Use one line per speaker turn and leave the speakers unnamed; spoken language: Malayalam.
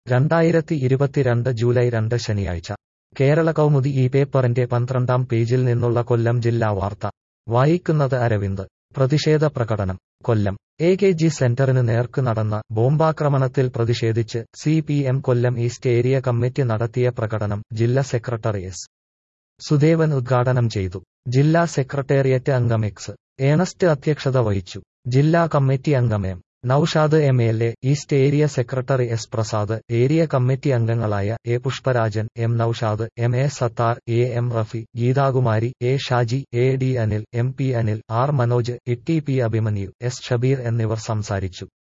2022 ജൂലൈ 2 ശനിയാഴ്ച കേരള കൗമുദി ഈ പേപ്പറിന്റെ 12-ാം പേജിൽ നിന്നുള്ള കൊല്ലം ജില്ലാ വാർത്ത വായിക്കുന്നത് അരവിന്ദ്. പ്രതിഷേധ പ്രകടനം കൊല്ലം. AKG സെന്ററിന് നേർക്ക് നടന്ന ബോംബാക്രമണത്തിൽ പ്രതിഷേധിച്ച് CPM Kollam east area committee നടത്തിയ പ്രകടനം ജില്ലാ സെക്രട്ടറി എസ്. സുദേവൻ ഉദ്ഘാടനം ചെയ്തു. ജില്ലാ സെക്രട്ടേറിയറ്റ് അംഗം എക്സ്. ഏണസ്റ്റ് അധ്യക്ഷത വഹിച്ചു. ജില്ലാ കമ്മിറ്റി അംഗം M. Naushad MLA, east area secretary S. Prasad, area committee അംഗങ്ങളായ A. Pushparajan, M. Naushad, MA Sathar, AM Rafi, Geethakumari, A. Shaji, AD Anil, MP Anil, R. Manoj, TP Abhimanyu, S. Shabeer എന്നിവർ സംസാരിച്ചു.